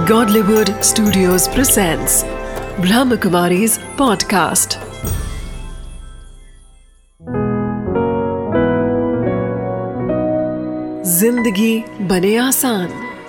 Godlywood Studios presents Brahmakumari's podcast. जिंदगी बने आसान।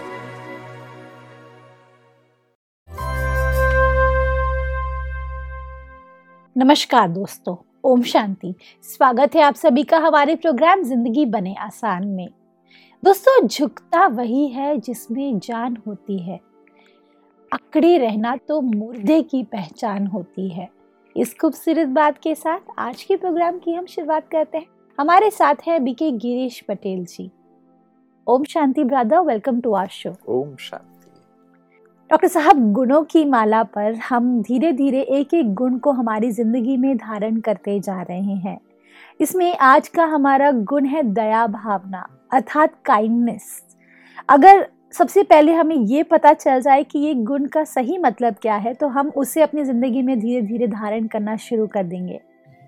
नमस्कार दोस्तों, ओम शांति। स्वागत है आप सभी का हमारे प्रोग्राम जिंदगी बने आसान में। दोस्तों, झुकता वही है जिसमें जान होती है, अकड़े रहना तो मुर्दे की पहचान होती है। इस खूबसूरत बात के साथ आज के प्रोग्राम की हम शुरुआत करते हैं। हमारे साथ है BK Girish Patel ji. Om Shanti brother, welcome to our show. Om Shanti. Doctor साहब, गुणों की माला पर हम धीरे धीरे एक एक गुण को हमारी जिंदगी में धारण करते जा रहे हैं। इसमें आज का हमारा गुण है दया भावना, अर्थात काइंडनेस। अगर सबसे पहले हमें ये पता चल जाए कि ये गुण का सही मतलब क्या है, तो हम उसे अपनी जिंदगी में धीरे धीरे धारण करना शुरू कर देंगे।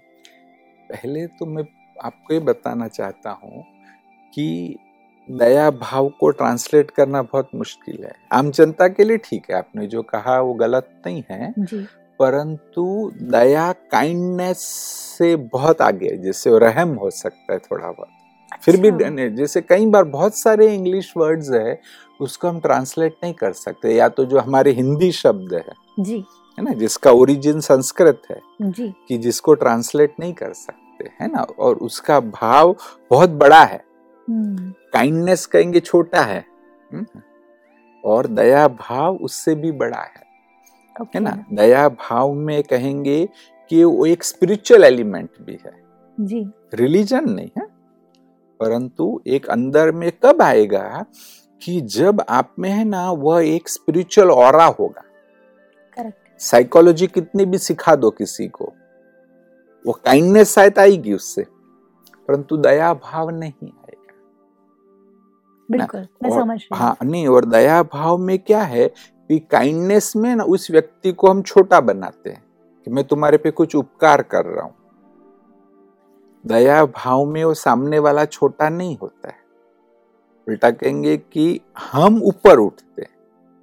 पहले तो मैं आपको ये बताना चाहता हूँ कि दया भाव को ट्रांसलेट करना बहुत मुश्किल है। आम जनता के लिए ठीक है, आपने जो कहा वो गलत नहीं है जी। परंतु दया काइंडनेस से बहुत आगे है। जैसे रहम हो सकता है थोड़ा बहुत। फिर भी जैसे कई बार बहुत सारे इंग्लिश वर्ड्स है उसको हम ट्रांसलेट नहीं कर सकते, या तो जो हमारे हिंदी शब्द है जी, है ना, जिसका ओरिजिन संस्कृत है जी, कि जिसको ट्रांसलेट नहीं कर सकते, है ना, और उसका भाव बहुत बड़ा है। काइंडनेस कहेंगे छोटा है, और दया भाव उससे भी बड़ा है ना। दया भाव में कहेंगे कि वो एक स्पिरिचुअल एलिमेंट भी है जी। रिलीजन नहीं है, परंतु एक अंदर में कब आएगा कि जब आप में है ना वह एक स्पिरिचुअल ऑरा होगा। करेक्ट। साइकोलॉजी कितनी भी सिखा दो किसी को, वो काइंडनेस शायद आएगी उससे, परंतु दया भाव नहीं आएगा। बिल्कुल, मैं समझ रही हूँ। हाँ, नहीं, और दया भाव में क्या है कि काइंडनेस में ना उस व्यक्ति को हम छोटा बनाते हैं कि मैं तुम्हारे पे कुछ उपकार कर रहा हूं। दया भाव में वो सामने वाला छोटा नहीं होता है, उल्टा कहेंगे कि हम ऊपर उठते हैं।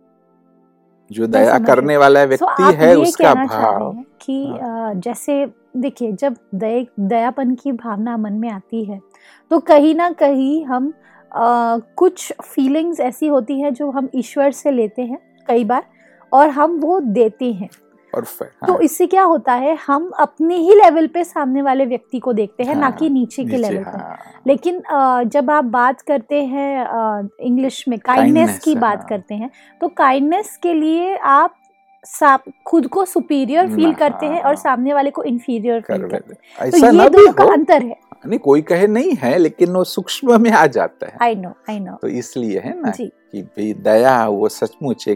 जो दया करने वाला व्यक्ति है उसका भाव कि जैसे देखिए, जब दयापन की भावना मन में आती है तो कहीं ना कहीं हम कुछ फीलिंग्स ऐसी होती है जो हम ईश्वर से लेते हैं कई बार, और हम वो देते हैं। तो इससे क्या होता है, हम अपने ही लेवल पे सामने वाले व्यक्ति को देखते हैं, ना कि नीचे के लेवल पे। लेकिन जब आप बात करते हैं इंग्लिश में काइंडनेस की बात करते हैं, तो काइंडनेस के लिए आप खुद को सुपीरियर फील करते हैं और सामने वाले को इंफीरियर फील करते हैं। तो ये दोनों का अंतर है। नहीं, कोई कहे नहीं है, लेकिन वो सूक्ष्म में आ जाता है। I know. तो इसलिए है ना कि भाई दया वो सचमुच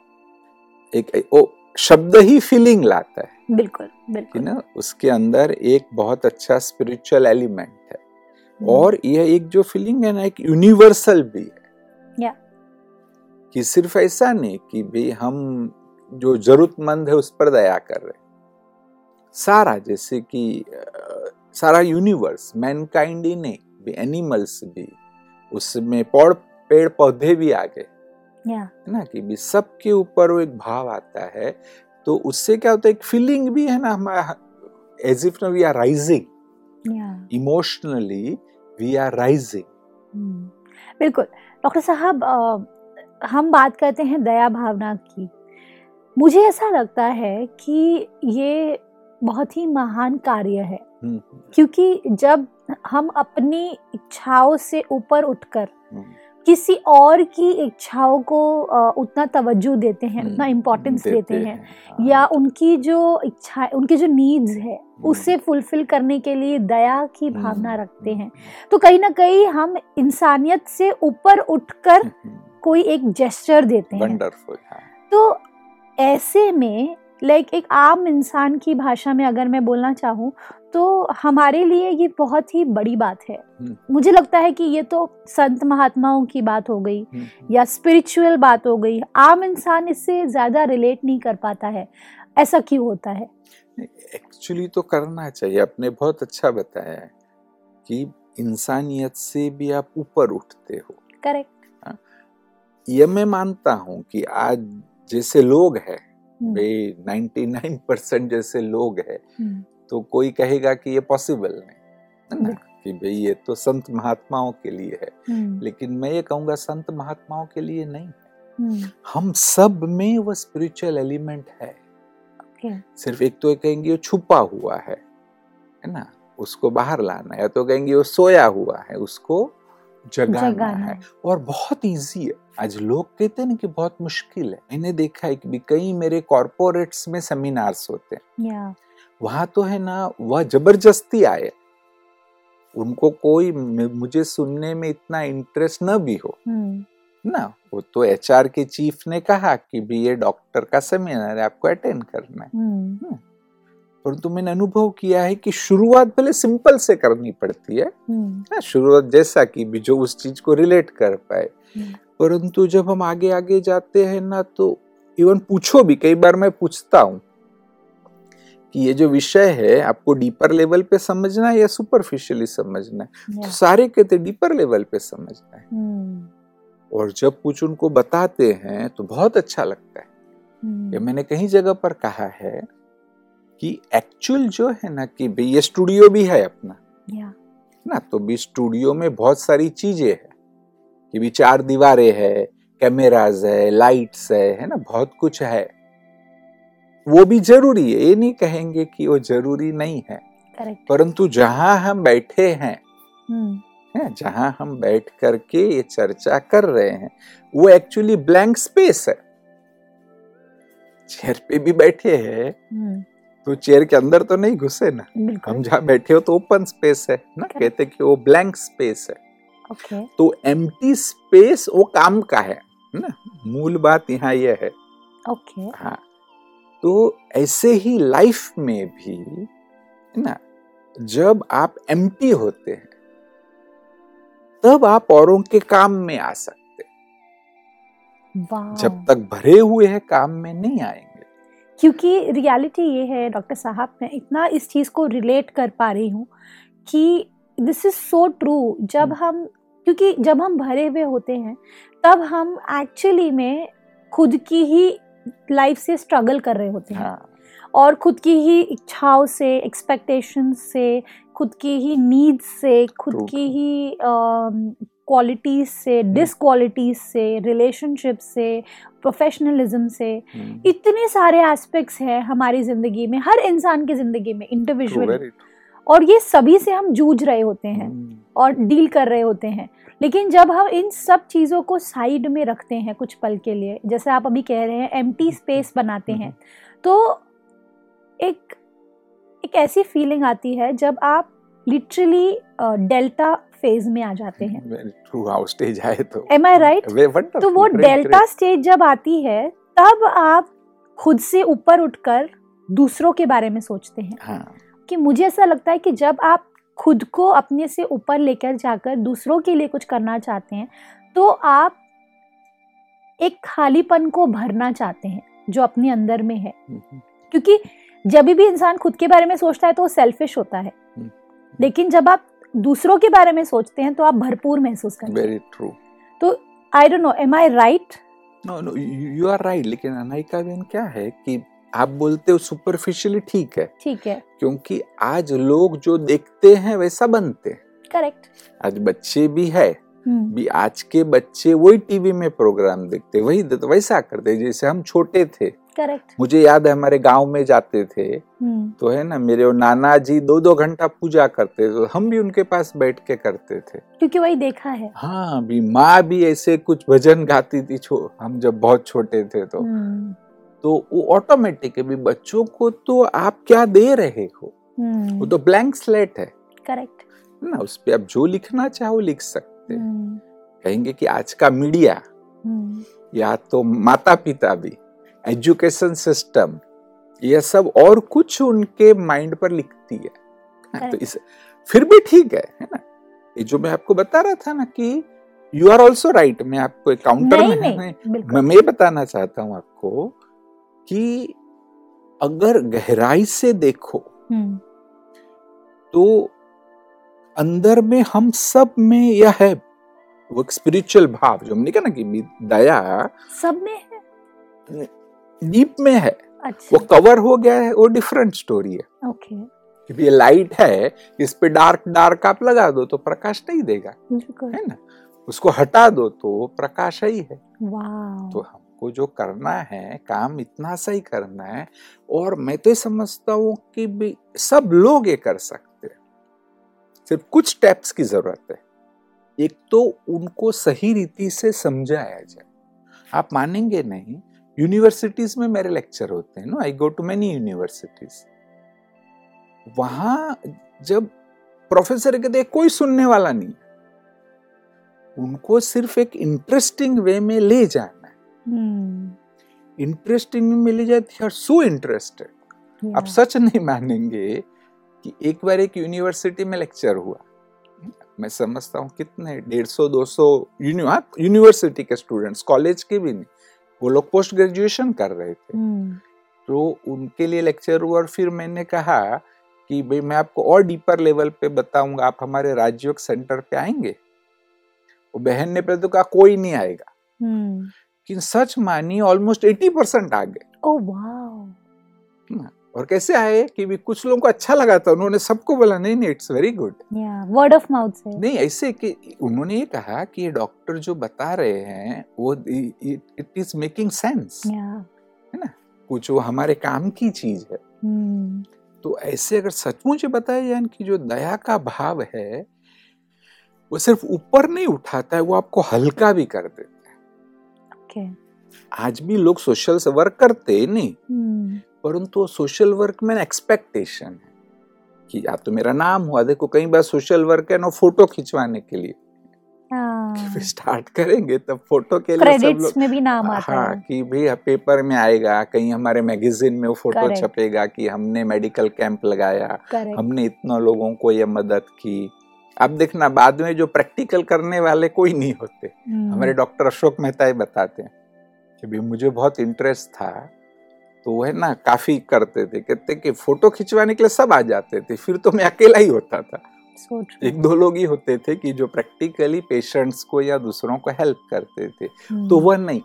एक शब्द ही फीलिंग लाता है। बिल्कुल बिल्कुल ना, उसके अंदर एक बहुत अच्छा स्पिरिचुअल एलिमेंट है। और यह एक जो फीलिंग है ना, एक यूनिवर्सल भी है कि सिर्फ ऐसा नहीं कि भाई हम जो जरूरतमंद है उस पर दया कर रहे, सारा जैसे कि सारा यूनिवर्स, मैनकाइंड ही नहीं, एनिमल्स भी, उसमें पेड़ पौधे भी आ गए है ना, कि भी सबके ऊपर वो एक भाव आता है। तो उससे क्या होता है, एक फीलिंग भी है ना हमारा, as if we are rising emotionally, we are rising. बिल्कुल डॉक्टर साहब, हम बात करते हैं दया भावना की। मुझे ऐसा लगता है कि ये बहुत ही महान कार्य है, क्योंकि जब हम अपनी इच्छाओं से ऊपर उठकर किसी और की इच्छाओं को उतना तवज्जो देते हैं, उतना इम्पोर्टेंस देते हैं, या उनकी जो इच्छा, उनकी जो नीड्स है उसे फुलफिल करने के लिए दया की भावना रखते हैं, तो कहीं ना कहीं हम इंसानियत से ऊपर उठकर कोई एक जेस्चर देते हैं। वंडरफुल। तो ऐसे में एक आम इंसान की भाषा में अगर मैं बोलना चाहूँ तो हमारे लिए ये बहुत ही बड़ी बात है। मुझे लगता है कि ये तो संत महात्माओं की बात हो गई या स्पिरिचुअल बात हो गई, आम इंसान इससे ज्यादा रिलेट नहीं कर पाता है। ऐसा क्यों होता है? एक्चुअली तो करना चाहिए। आपने बहुत अच्छा बताया है कि इंसानियत से भी आप ऊपर उठते हो। करेक्ट। ये मैं मानता हूं कि आज जैसे लोग हैं, वे 99% जैसे लोग हैं, तो कोई कहेगा कि ये पॉसिबल नहीं है ना, कि भाई ये तो संत महात्माओं के लिए है। लेकिन मैं ये कहूंगा संत महात्माओं के लिए नहीं है, हम सब में वो स्पिरिचुअल एलिमेंट है। सिर्फ एक तो कहेंगे वो छुपा हुआ है ना, उसको बाहर लाना है, या तो कहेंगे वो सोया हुआ है, उसको जगाना है। और बहुत इजी है। आज लोग कहते हैं ना कि बहुत मुश्किल है। मैंने देखा है कि कई मेरे कॉर्पोरेट्स में सेमिनार्स होते हैं, वहां तो है ना वह जबरदस्ती आए, उनको कोई मुझे सुनने में इतना इंटरेस्ट न भी हो ना, वो तो एचआर के चीफ ने कहा कि भी ये डॉक्टर का सेमिनार है, आपको अटेंड करना है। परंतु मैंने अनुभव किया है कि शुरुआत पहले सिंपल से करनी पड़ती है ना, शुरुआत जैसा कि भी जो उस चीज को रिलेट कर पाए। परंतु जब हम आगे आगे जाते हैं ना, तो इवन पूछो भी, कई बार मैं पूछता हूँ कि ये जो विषय है आपको डीपर लेवल पे समझना है या सुपरफिशियली समझना है, तो सारे कहते डीपर लेवल पे समझना है। और जब कुछ उनको बताते हैं तो बहुत अच्छा लगता है। ये मैंने कहीं जगह पर कहा है कि एक्चुअल जो है ना कि भाई ये स्टूडियो भी है अपना ना, तो भी स्टूडियो में बहुत सारी चीजें है कि भी 4 दीवारें है, कैमरास है, लाइट्स है ना, बहुत कुछ है। वो भी जरूरी है, ये नहीं कहेंगे कि वो जरूरी नहीं है। परंतु जहां हम बैठे हैं, जहां हम बैठ करके ये चर्चा कर रहे हैं, वो एक्चुअली ब्लैंक स्पेस है। चेयर पे भी बैठे हैं तो चेयर के अंदर तो नहीं घुसे ना, हम जहाँ बैठे हो तो ओपन स्पेस है ना, कहते कि वो ब्लैंक स्पेस है। तो एम्प्टी स्पेस वो काम का है ना, मूल बात यहाँ ये है। हाँ, तो ऐसे ही लाइफ में भी ना, जब आप एम्प्टी होते हैं तब आप औरों के काम में आ सकते, जब तक भरे हुए हैं काम में नहीं आएंगे। क्योंकि रियलिटी ये है डॉक्टर साहब, मैं इतना इस चीज को रिलेट कर पा रही हूँ कि दिस इज सो ट्रू। क्योंकि जब हम भरे हुए होते हैं तब हम एक्चुअली में खुद की ही लाइफ से स्ट्रगल कर रहे होते हैं। और खुद की ही इच्छाओं से, एक्सपेक्टेशंस से, खुद की ही नीड्स से, खुद की ही क्वालिटीज से, डिसक्वालिटीज से, रिलेशनशिप से, प्रोफेशनलिज्म से, इतने सारे एस्पेक्ट्स हैं हमारी जिंदगी में, हर इंसान की जिंदगी में इंडिविजुअली, और ये सभी से हम जूझ रहे होते हैं और डील कर रहे होते हैं। लेकिन जब हम इन सब चीज़ों को साइड में रखते हैं कुछ पल के लिए, जैसे आप अभी कह रहे हैं एम्प्टी स्पेस बनाते हैं, तो एक ऐसी फीलिंग आती है जब आप लिटरली डेल्टा फेज में आ जाते हैं। स्टेज आए तो एम आई राइट? तो वो डेल्टा स्टेज जब आती है तब आप खुद से ऊपर उठकर दूसरों के बारे में सोचते हैं। कि मुझे ऐसा लगता है कि जब आप खुद को अपने से ऊपर लेकर जाकर दूसरों के लिए कुछ करना चाहते हैं, तो आप एक खालीपन को भरना चाहते हैं जो अपने अंदर में है। क्योंकि जब भी इंसान खुद के बारे में सोचता है तो वो सेल्फिश होता है, लेकिन जब आप दूसरों के बारे में सोचते हैं तो आप भरपूर महसूस करते हैं। Very true. तो I don't know, am I right? No, you are right. लेकिन अनायिका बहन क्या है कि आप बोलते हो सुपरफिशियली ठीक है, क्योंकि आज लोग जो देखते हैं वैसा बनते हैं। करेक्ट। आज बच्चे भी है, भी आज के बच्चे वही टीवी में प्रोग्राम देखते, वही तो वैसा करते जैसे हम छोटे थे। करेक्ट। मुझे याद है हमारे गांव में जाते थे तो है ना, मेरे नाना जी 2-2 घंटा पूजा करते, तो हम भी उनके पास बैठ के करते थे, क्योंकि वही देखा है। हाँ, भी माँ भी ऐसे कुछ भजन गाती थी हम जब बहुत छोटे थे तो वो ऑटोमेटिक है। भी बच्चों को तो आप क्या दे रहे हो, वो तो ब्लैंक स्लेट है। करेक्ट ना, उस पे आप जो लिखना चाहो लिख सकते। कहेंगे कि आज का मीडिया या तो माता पिता भी, एजुकेशन सिस्टम, ये सब और कुछ उनके माइंड पर लिखती है। तो इस फिर भी ठीक है ना। ये जो मैं आपको बता रहा था ना कि यू आर ऑल्सो राइट, मैं आपको एक काउंटर में मैं बताना चाहता हूँ आपको कि अगर गहराई से देखो तो अंदर में हम सब में यह है वो एक स्पिरिचुअल भाव जो हमने कहा ना कि दया सब में है, डीप में है। अच्छा। वो कवर हो गया है, वो डिफरेंट स्टोरी है। ओके। ये लाइट है, इस पे डार्क आप लगा दो तो प्रकाश नहीं देगा, है ना। उसको हटा दो तो प्रकाश ही है। तो हमको जो करना है काम इतना सा ही करना है। और मैं तो समझता हूँ कि भी सब लोग ये कर सकते हैं, सिर्फ कुछ स्टेप्स की जरूरत है। एक तो उनको सही रीति से समझाया जाए। आप मानेंगे नहीं, यूनिवर्सिटीज में मेरे लेक्चर होते हैं, no I go to many universities. वहां जब प्रोफेसर कहते हैं कोई सुनने वाला नहीं, उनको सिर्फ एक इंटरेस्टिंग वे में ले जाना है। इंटरेस्टिंग में ले जाते हैं, सो इंटरेस्टेड। आप सच नहीं मानेंगे कि एक बार एक यूनिवर्सिटी में लेक्चर हुआ। मैं समझता हूँ कितने 150-200 यूनिवर्सिटी के स्टूडेंट्स, कॉलेज के भी नहीं, वो लोग पोस्ट ग्रेजुएशन कर रहे थे। तो उनके लिए लेक्चर हुआ और फिर मैंने कहा कि भाई मैं आपको और डीपर लेवल पे बताऊंगा, आप हमारे राजयोग सेंटर पे आएंगे। वो बहन ने पहले तो कहा कोई नहीं आएगा, लेकिन सच मानी ऑलमोस्ट 80% आ गए। ओह वाव। और कैसे आए कि भी कुछ लोगों को अच्छा लगा था, उन्होंने सबको बोला नहीं it's very good, word of mouth से। नहीं ऐसे कि उन्होंने ये कहा कि ये डॉक्टर जो बता रहे हैं वो इट इज मेकिंग सेंस, है ना, कुछ वो हमारे काम की चीज है। तो ऐसे अगर सचमुच बताया जाए कि जो दया का भाव है वो सिर्फ ऊपर नहीं उठाता है, वो आपको हल्का भी कर देता है। आज भी लोग सोशल वर्क करते नहीं, परंतु सोशल वर्क में एक्सपेक्टेशन है कि या तो मेरा नाम हुआ। देखो कई बार सोशल वर्क है ना फोटो खिंचवाने के लिए स्टार्ट करेंगे, तब फोटो के लिए सब लोग में भी नाम आता है कि भाई पेपर में आएगा, कहीं हमारे मैगजीन में वो फोटो छपेगा कि हमने मेडिकल कैंप लगाया, हमने इतना लोगों को ये मदद की। अब देखना बाद में जो प्रैक्टिकल करने वाले कोई नहीं होते। हमारे डॉक्टर अशोक मेहता ही बताते हैं कि भी मुझे बहुत इंटरेस्ट था, तो वो है ना काफी करते थे, कहते कि फोटो खिंचवाने के लिए सब आ जाते थे, फिर तो मैं अकेला ही होता था। एक दो लोग ही होते थे कि जो प्रैक्टिकली पेशेंट्स को या दूसरों को हेल्प करते थे। तो वह नहीं।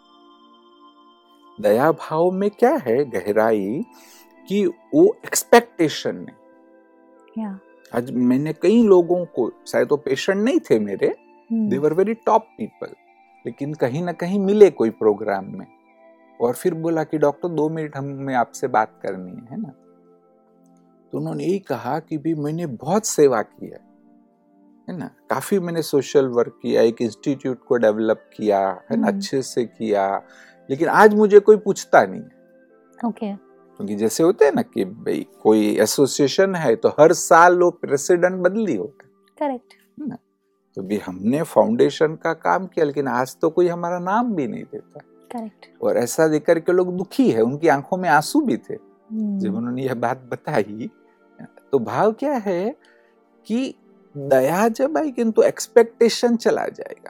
दया भाव में क्या है गहराई कि वो एक्सपेक्टेशन नहीं। आज मैंने कई लोगों को, शायद तो पेशेंट नहीं थे मेरे, they were very top people, लेकिन कहीं ना कहीं मिले कोई प्रोग्राम में और फिर बोला कि डॉक्टर 2 मिनट हमें आपसे बात करनी है ना। तो उन्होंने यही कहा कि भी मैंने बहुत सेवा की है ना, काफी मैंने सोशल वर्क किया, एक इंस्टीट्यूट को डेवलप किया है ना, अच्छे से किया, लेकिन आज मुझे कोई पूछता नहीं है। क्योंकि जैसे होते हैं ना कि भाई कोई एसोसिएशन है तो हर साल लोग प्रेसिडेंट बदली होगा, करेक्ट ना। तो भी हमने फाउंडेशन का काम किया, लेकिन आज तो कोई हमारा नाम भी नहीं देता, करेक्ट। और ऐसा देख करके लोग दुखी है, उनकी आंखों में आंसू भी थे जब उन्होंने यह बात बताई। तो भाव क्या है कि दया जब आएगी तो एक्सपेक्टेशन चला जाएगा,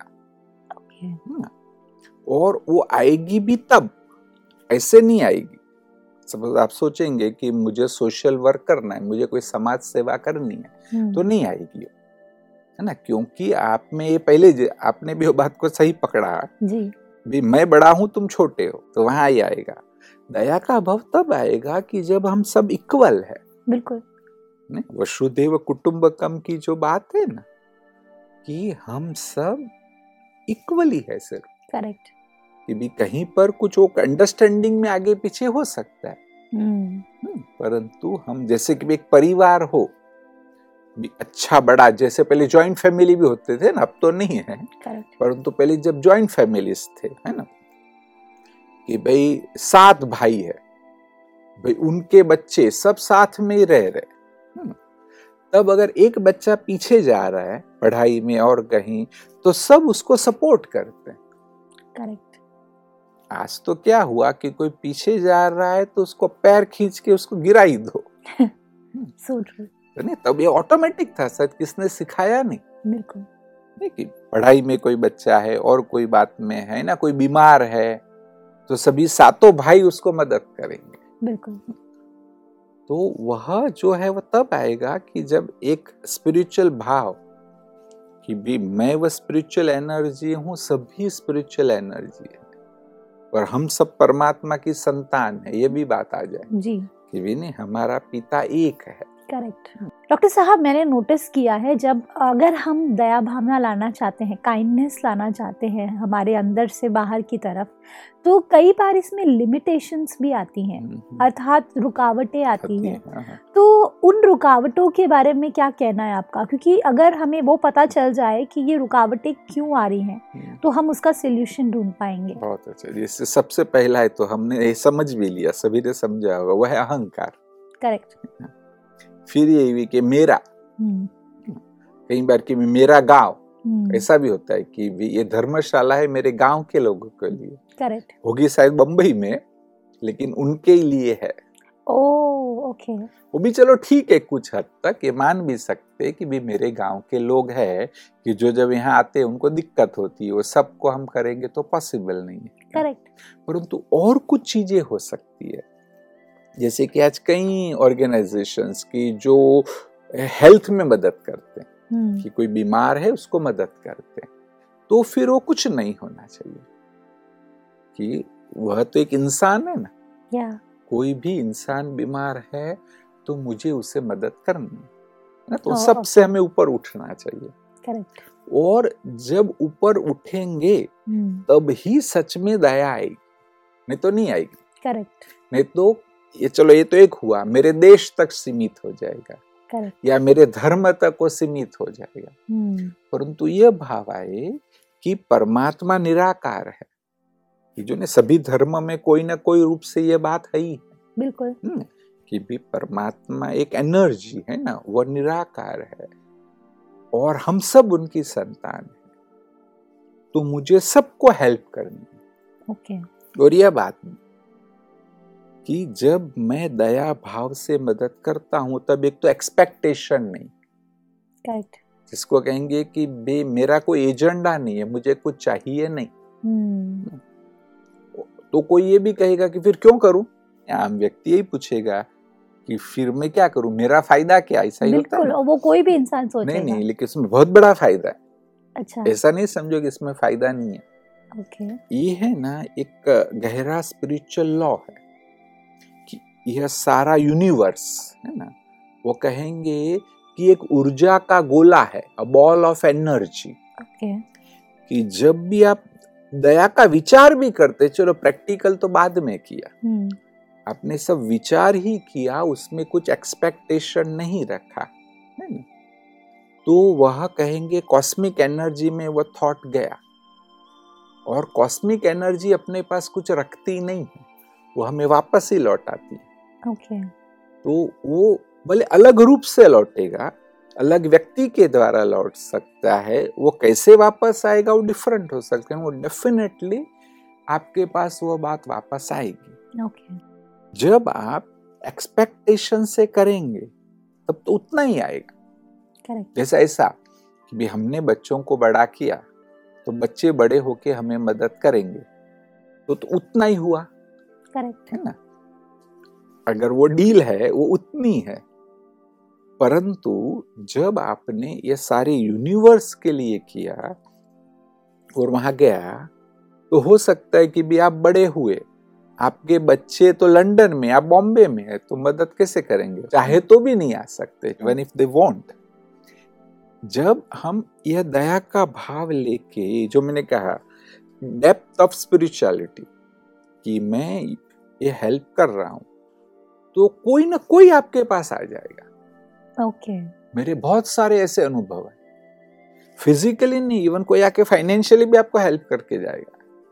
और वो आएगी भी तब, ऐसे नहीं आएगी। सपोज आप सोचेंगे कि मुझे सोशल वर्क करना है, मुझे कोई समाज सेवा करनी है, तो नहीं आएगी, है ना, क्योंकि आप में ये पहले आपने भी वो बात को सही पकड़ा जी, भी मैं बड़ा हूं तुम छोटे हो, तो वहां ही आएगा। दया का भाव तब आएगा कि जब हम सब इक्वल है। बिल्कुल, वसुधैव कुटुंबकम की जो बात है ना कि हम सब इक्वली है सिर्फ, करेक्ट, कि भी कहीं पर कुछ वो अंडरस्टैंडिंग में आगे पीछे हो सकता है, परंतु हम जैसे कि एक परिवार हो भी अच्छा बड़ा, जैसे पहले जॉइंट फैमिली भी होते थे ना, अब तो नहीं है, परंतु पहले जब जॉइंट फैमिलीज थे, है ना, कि भाई 7 भाई है, भाई उनके बच्चे सब साथ में ही रह रहे, तब अगर एक बच्चा पीछे जा रहा है पढ़ाई में और कहीं, तो सब उसको सपोर्ट करते हैं, करेक्ट। आज तो क्या हुआ कि कोई पीछे जा रहा है तो उसको पैर खींच के उसको गिरा ही दो। so true. तो नहीं, तब ये ऑटोमेटिक था, शायद किसने सिखाया नहीं, बिल्कुल नहीं, कि पढ़ाई में कोई बच्चा है और कोई बात में है ना, कोई बीमार है तो सभी 7 भाई उसको मदद करेंगे, बिल्कुल। तो वह जो है वह तब आएगा कि जब एक स्पिरिचुअल भाव कि भी मैं वो स्पिरिचुअल एनर्जी हूँ, सभी स्पिरिचुअल एनर्जी है और हम सब परमात्मा की संतान है, ये भी बात आ जाए जी कि भी नहीं, हमारा पिता एक है। करेक्ट। डॉक्टर साहब, मैंने नोटिस किया है जब अगर हम दया भावना लाना चाहते हैं, काइंडनेस लाना चाहते हैं हमारे अंदर से बाहर की तरफ, तो कई बार इसमें लिमिटेशंस भी आती हैं, अर्थात रुकावटें आती हैं। तो उन रुकावटों के बारे में क्या कहना है आपका? क्योंकि अगर हमें वो पता चल जाए कि ये रुकावटें क्यों आ रही हैं, तो हम उसका सोल्यूशन ढूंढ पाएंगे। बहुत अच्छा। जैसे सबसे पहला है, तो हमने ये समझ भी लिया, सभी ने समझा होगा, वह है अहंकार। करेक्ट। फिर ये भी कि मेरा, कई बार कि मेरा गांव, ऐसा भी होता है कि भी ये धर्मशाला है मेरे गांव के लोगों के लिए। करेक्ट। होगी शायद बंबई में, लेकिन उनके लिए है। ओके। वो भी चलो ठीक है, कुछ हद तक ये मान भी सकते कि भी मेरे गांव के लोग हैं कि जो जब यहाँ आते हैं उनको दिक्कत होती है, वो सबको हम करेंगे तो पॉसिबल नहीं है। करेक्ट। परंतु और कुछ चीजें हो सकती है, जैसे कि आज कई ऑर्गेनाइजेशंस की जो हेल्थ में मदद करते हैं, कि कोई बीमार है उसको मदद करते हैं, तो फिर वो कुछ नहीं होना चाहिए कि वह तो एक इंसान है ना। कोई भी इंसान बीमार है तो मुझे उसे मदद करनी है ना, तो सबसे हमें ऊपर उठना चाहिए। करेक्ट। और जब ऊपर उठेंगे तब ही सच में दया आएगी, नहीं तो नहीं आएगी। करेक्ट। नहीं तो ये चलो, ये तो एक हुआ, मेरे देश तक सीमित हो जाएगा। Correct. या मेरे धर्म तक वो सीमित हो जाएगा। परंतु ये भाव आए कि परमात्मा निराकार है, कि जो ने सभी धर्म में कोई ना कोई रूप से ये बात है ही। बिल्कुल। कि भी परमात्मा एक एनर्जी है ना, वो निराकार है और हम सब उनकी संतान है, तो मुझे सबको हेल्प करनी है। ओके। और यह बात कि जब मैं दया भाव से मदद करता हूं तब एक तो एक्सपेक्टेशन नहीं, करेक्ट, जिसको कहेंगे कि बे मेरा कोई एजेंडा नहीं है, मुझे कुछ चाहिए नहीं। तो कोई ये भी कहेगा कि फिर क्यों करूं, आम व्यक्ति यही पूछेगा कि फिर मैं क्या करूं, मेरा फायदा क्या, ऐसा ही होता है। वो कोई भी इंसान सोचेगा। नहीं, लेकिन इसमें बहुत बड़ा फायदा है। अच्छा, ऐसा नहीं समझो कि इसमें फायदा नहीं है। ओके। ये है ना एक गहरा स्पिरिचुअल लॉ है कि यह सारा यूनिवर्स है ना, वो कहेंगे कि एक ऊर्जा का गोला है, a ball of energy. Okay. कि जब भी आप दया का विचार भी करते, चलो प्रैक्टिकल तो बाद में किया, आपने सब विचार ही किया, उसमें कुछ एक्सपेक्टेशन नहीं रखा है ना, तो वह कहेंगे कॉस्मिक एनर्जी में वह थॉट गया। और कॉस्मिक एनर्जी अपने पास कुछ रखती नहीं है, वो हमें वापस ही लौटाती है। ओके। तो वो भले अलग रूप से लौटेगा, अलग व्यक्ति के द्वारा लौट सकता है, वो कैसे वापस आएगा वो डिफरेंट हो सकता है, वो डेफिनेटली आपके पास वो बात वापस आएगी। ओके। जब आप एक्सपेक्टेशन से करेंगे तब तो उतना ही आएगा। करेक्ट। जैसा ऐसा कि भी हमने बच्चों को बड़ा किया तो बच्चे बड़े होके हमें मदद करेंगे, तो उतना ही हुआ। करेक्ट है ना, अगर वो डील है वो उतनी है। परंतु जब आपने ये सारे यूनिवर्स के लिए किया और वहां गया, तो हो सकता है कि भी आप बड़े हुए, आपके बच्चे तो लंदन में, आप बॉम्बे में है, तो मदद कैसे करेंगे, चाहे तो भी नहीं आ सकते, इवन इफ दे वांट। जब हम यह दया का भाव लेके, जो मैंने कहा डेप्थ ऑफ स्पिरिचुअलिटी, कि मैं ये हेल्प कर रहा हूं, तो कोई ना कोई आपके पास आ जाएगा। ओके। मेरे बहुत सारे ऐसे अनुभव हैं, फिजिकली नहीं, इवन कोई आके फाइनेंशियली भी आपको हेल्प करके जाएगा।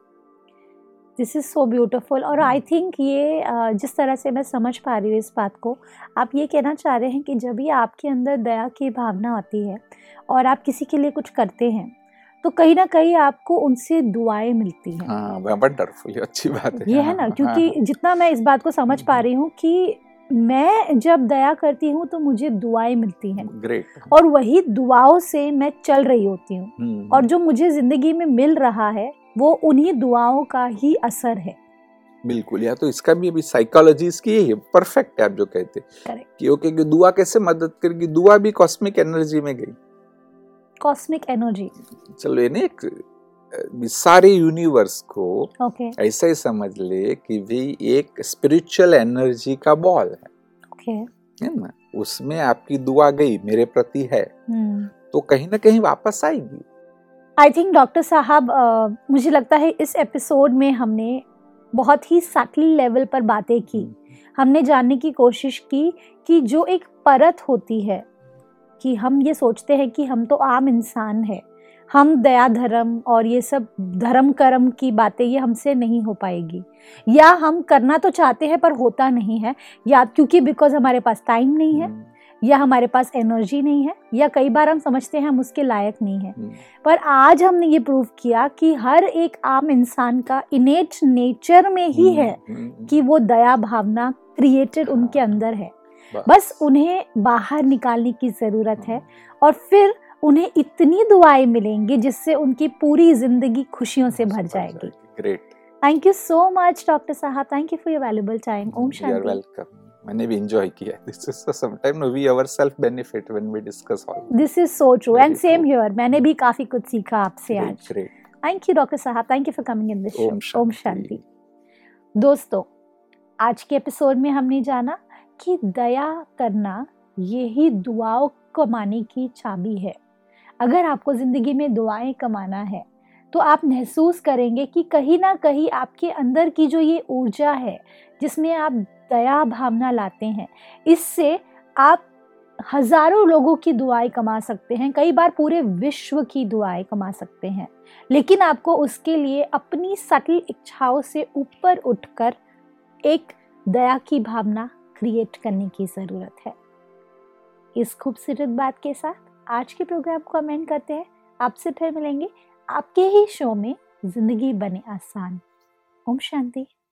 This is so beautiful. और आई थिंक ये जिस तरह से मैं समझ पा रही हूँ इस बात को, आप ये कहना चाह रहे हैं कि जब भी आपके अंदर दया की भावना आती है और आप किसी के लिए कुछ करते हैं, तो कहीं ना कहीं आपको उनसे दुआएं मिलती हैं। हाँ, वंडरफुल, अच्छी बात है। ये है ना, क्योंकि जितना मैं इस बात को समझ पा रही हूँ कि मैं जब दया करती हूँ तो मुझे दुआएं मिलती हैं। ग्रेट। और वही दुआओं से मैं चल रही होती हूँ, और जो मुझे जिंदगी में मिल रहा है वो उन्हीं दुआओं का ही असर है। बिल्कुल। या तो इसका भी अभी साइकोलॉजी इसकी है, परफेक्ट है आप जो कहते हैं कि ओके, दुआ कैसे मदद करेगी, दुआ भी कॉस्मिक एनर्जी में गई। Cosmic energy. चलो ये नहीं, सारे यूनिवर्स को ऐसा ही समझ ले कि भी एक स्पिरिचुअल एनर्जी का बॉल है, है ना, उसमें आपकी दुआ गई मेरे प्रति है तो कहीं ना कहीं वापस आएगी। आई थिंक डॉक्टर साहब, मुझे लगता है इस एपिसोड में हमने बहुत ही सटल लेवल पर बातें की। हमने जानने की कोशिश की कि जो एक परत होती है कि हम ये सोचते हैं कि हम तो आम इंसान हैं, हम दया धर्म और ये सब धर्म कर्म की बातें ये हमसे नहीं हो पाएगी, या हम करना तो चाहते हैं पर होता नहीं है, या क्योंकि बिकॉज हमारे पास टाइम नहीं है, या हमारे पास एनर्जी नहीं है, या कई बार हम समझते हैं हम उसके लायक नहीं है। पर आज हमने ये प्रूव किया कि हर एक आम इंसान का इनेट नेचर में ही है कि वो दया भावना क्रिएटेड उनके अंदर है, बस उन्हें बाहर निकालने की ज़रूरत है और फिर उन्हें इतनी दुआएं मिलेंगी जिससे उनकी पूरी जिंदगी खुशियों से भर जाएगी। Great, thank you so much doctor साहब, thank you for your valuable time. ओम शांति। यू आर वेलकम, मैंने भी एंजॉय किया। This is sometime we ourself benefit when we discuss all this is so true and same here, मैंने भी काफी कुछ सीखा आपसे आज। थैंक यू डॉक्टर साहब, thank you for coming in this show. ओम शांति। दोस्तों, आज के एपिसोड में हमने जाना कि दया करना यही दुआओं कमाने की चाबी है। अगर आपको जिंदगी में दुआएं कमाना है तो आप महसूस करेंगे कि कहीं ना कहीं आपके अंदर की जो ये ऊर्जा है जिसमें आप दया भावना लाते हैं, इससे आप हजारों लोगों की दुआएं कमा सकते हैं, कई बार पूरे विश्व की दुआएं कमा सकते हैं। लेकिन आपको उसके लिए अपनी सटल इच्छाओं से ऊपर उठकर एक दया की भावना क्रिएट करने की ज़रूरत है। इस खूबसूरत बात के साथ आज के प्रोग्राम को अमेंड करते हैं। आपसे फिर मिलेंगे आपके ही शो में जिंदगी बने आसान। ओम शांति।